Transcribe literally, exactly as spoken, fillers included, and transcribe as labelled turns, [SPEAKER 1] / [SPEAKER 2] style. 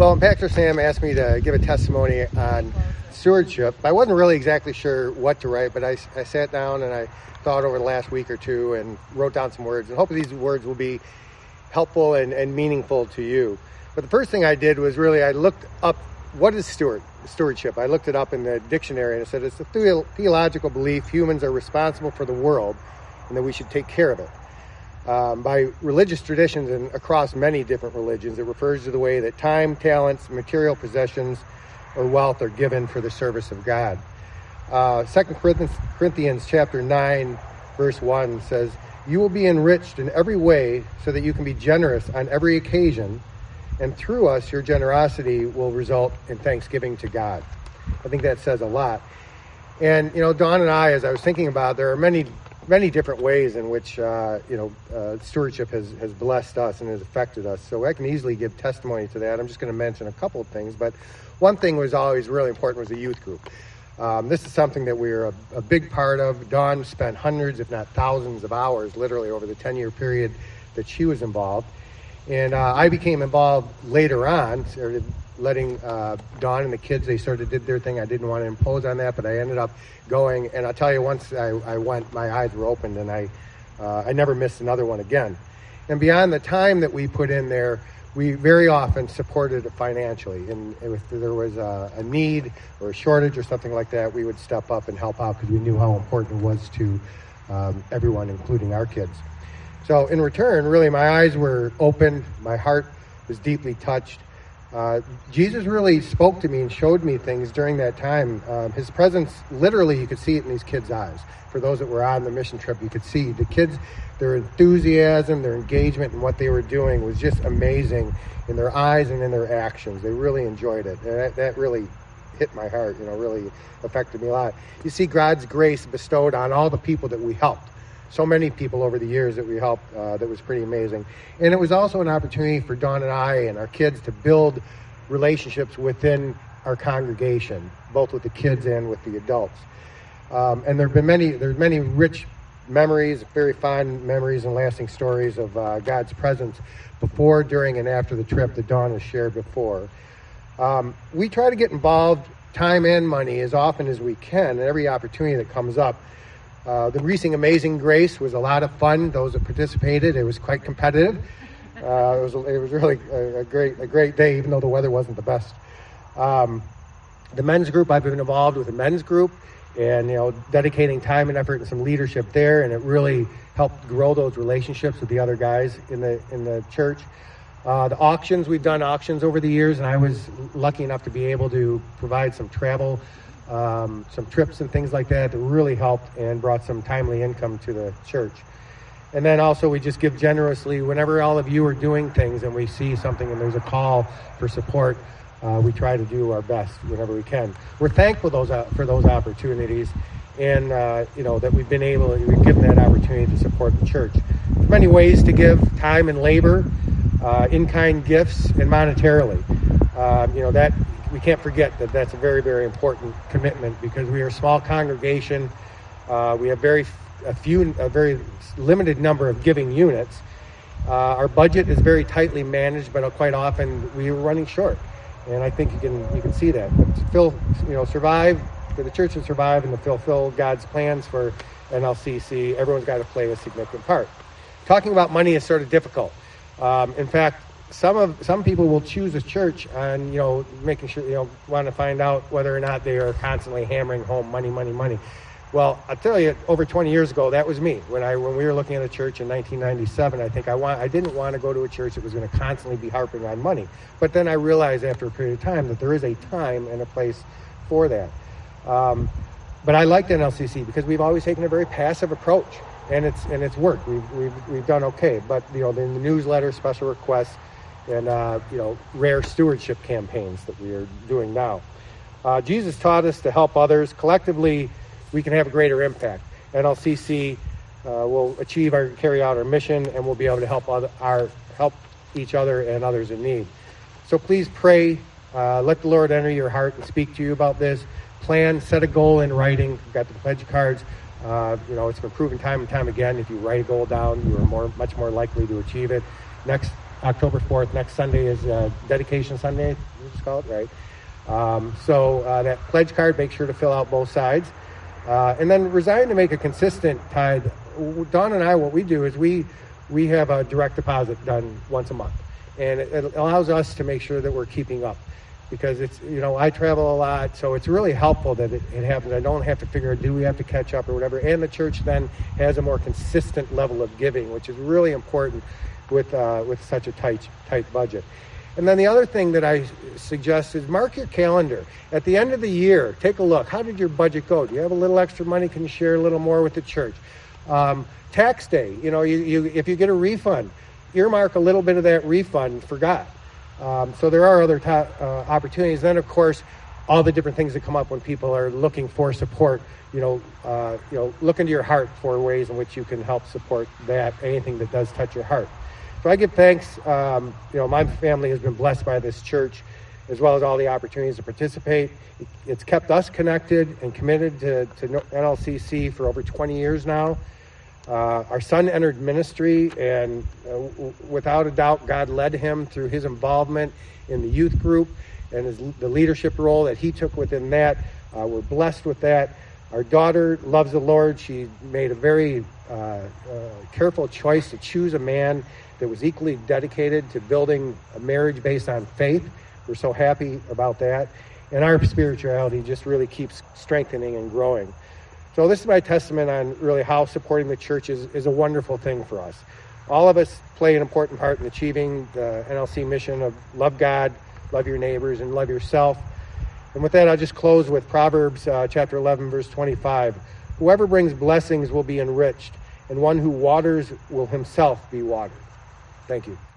[SPEAKER 1] Well, Pastor Sam asked me to give a testimony on stewardship. I wasn't really exactly sure what to write, but I, I sat down and I thought over the last week or two and wrote down some words. And hopefully these words will be helpful and, and meaningful to you. But the first thing I did was really I looked up what is steward stewardship. I looked it up in the dictionary and it said it's a the- theological belief humans are responsible for the world and that we should take care of it. Um, by religious traditions and across many different religions, it refers to the way that time, talents, material possessions, or wealth are given for the service of God. Uh, Second Corinthians chapter nine, verse one says, "You will be enriched in every way so that you can be generous on every occasion, and through us your generosity will result in thanksgiving to God." I think that says a lot. And, you know, Dawn and I, as I was thinking about it, there are many many different ways in which, uh, you know, uh, stewardship has, has blessed us and has affected us. So I can easily give testimony to that. I'm just going to mention a couple of things. But one thing was always really important was the youth group. Um, this is something that we are a, a big part of. Dawn spent hundreds, if not thousands of hours, literally over the ten-year period that she was involved. And uh, I became involved later on, started letting uh, Dawn and the kids, they sort of did their thing. I didn't want to impose on that, but I ended up going. And I'll tell you, once I, I went, my eyes were opened, and I, uh, I never missed another one again. And beyond the time that we put in there, we very often supported it financially. And if there was a, a need or a shortage or something like that, we would step up and help out because we knew how important it was to um, everyone, including our kids. So in return, really, my eyes were opened. My heart was deeply touched. Uh, Jesus really spoke to me and showed me things during that time. Um, his presence, literally, you could see it in these kids' eyes. For those that were on the mission trip, you could see the kids, their enthusiasm, their engagement, and what they were doing was just amazing in their eyes and in their actions. They really enjoyed it. And that, that really hit my heart, you know, really affected me a lot. You see God's grace bestowed on all the people that we helped. So many people over the years that we helped, uh, that was pretty amazing. And it was also an opportunity for Dawn and I and our kids to build relationships within our congregation, both with the kids and with the adults. Um, and there have been many, there's many rich memories, very fond memories and lasting stories of uh, God's presence before, during, and after the trip that Dawn has shared before. Um, we try to get involved, time and money, as often as we can, and every opportunity that comes up. Uh, the recent Amazing Grace was a lot of fun. Those that participated, it was quite competitive. Uh, it was it was really a, a great a great day, even though the weather wasn't the best. Um, the men's group, I've been involved with the men's group, and you know, dedicating time and effort and some leadership there, and it really helped grow those relationships with the other guys in the in the church. Uh, the auctions, we've done auctions over the years, and I was lucky enough to be able to provide some travel. Um, some trips and things like that that really helped and brought some timely income to the church. And then also we just give generously whenever all of you are doing things and we see something and there's a call for support. Uh, we try to do our best whenever we can. We're thankful those uh, for those opportunities, and uh, you know that we've been able, we've given that opportunity to support the church. There's many ways to give: time and labor, uh, in-kind gifts, and monetarily. Um, you know that. We can't forget that that's a very, very important commitment because we are a small congregation. Uh, we have very a few, a very limited number of giving units. Uh, our budget is very tightly managed, but quite often we are running short, and I think you can you can see that. But to fill, you know, survive for the church to survive and to fulfill God's plans for N L C C, everyone's got to play a significant part. Talking about money is sort of difficult. Um, in fact. Some of some people will choose a church on, you know, making sure, you know, want to find out whether or not they are constantly hammering home money, money, money. Well, I'll tell you, over twenty years ago, that was me. When I when we were looking at a church in nineteen ninety-seven, I think I want I didn't want to go to a church that was going to constantly be harping on money. But then I realized after a period of time that there is a time and a place for that. Um, but I liked N L C C because we've always taken a very passive approach, and it's and it's worked. We've we've we've done okay. But you know, in the newsletter, special requests. And, uh, you know, rare stewardship campaigns that we are doing now. Uh, Jesus taught us to help others. Collectively, we can have a greater impact. N L C C uh, will achieve our, carry out our mission, and we'll be able to help other, our, help each other and others in need. So please pray. Uh, let the Lord enter your heart and speak to you about this. Plan, set a goal in writing. We've got the pledge cards. Uh, you know, it's been proven time and time again. If you write a goal down, you are more, much more likely to achieve it. Next October fourth. Next Sunday is uh, Dedication Sunday, it's called, right? Um, so uh, that pledge card, make sure to fill out both sides. Uh, and then resign to make a consistent tithe. Dawn and I, what we do is we we have a direct deposit done once a month. And it, it allows us to make sure that we're keeping up. Because it's, you know, I travel a lot, so it's really helpful that it, it happens. I don't have to figure out, do we have to catch up or whatever. And the church then has a more consistent level of giving, which is really important with uh, with such a tight tight budget. And then the other thing that I suggest is mark your calendar. At the end of the year, take a look. How did your budget go? Do you have a little extra money? Can you share a little more with the church? Um, tax day, you know, you, you if you get a refund, earmark a little bit of that refund for God. Um, so there are other ta- uh, opportunities. Then, of course, all the different things that come up when people are looking for support. You know, uh, you know, look into your heart for ways in which you can help support that, anything that does touch your heart. So I give thanks. Um, you know, my family has been blessed by this church, as well as all the opportunities to participate. It's kept us connected and committed to, to N L C C for over twenty years now. Uh, our son entered ministry, and uh, w- without a doubt, God led him through his involvement in the youth group and his, the leadership role that he took within that. Uh, we're blessed with that. Our daughter loves the Lord. She made a very uh, uh, careful choice to choose a man that was equally dedicated to building a marriage based on faith. We're so happy about that. And our spirituality just really keeps strengthening and growing. So this is my testament on really how supporting the church is, is a wonderful thing for us. All of us play an important part in achieving the N L C mission of love God, love your neighbors, and love yourself. And with that, I'll just close with Proverbs uh, chapter eleven, verse twenty-five. Whoever brings blessings will be enriched, and one who waters will himself be watered. Thank you.